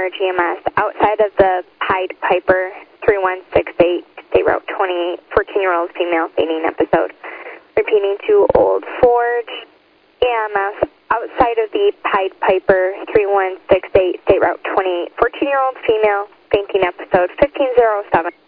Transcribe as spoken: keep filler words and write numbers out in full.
four G M S outside of the Pied Piper three one six eight, State Route twenty-eight, fourteen-year-old female fainting episode. Repeating to Old Forge, A M S outside of the Pied Piper three one six eight, State Route twenty-eight, fourteen-year-old female fainting episode, fifteen oh seven.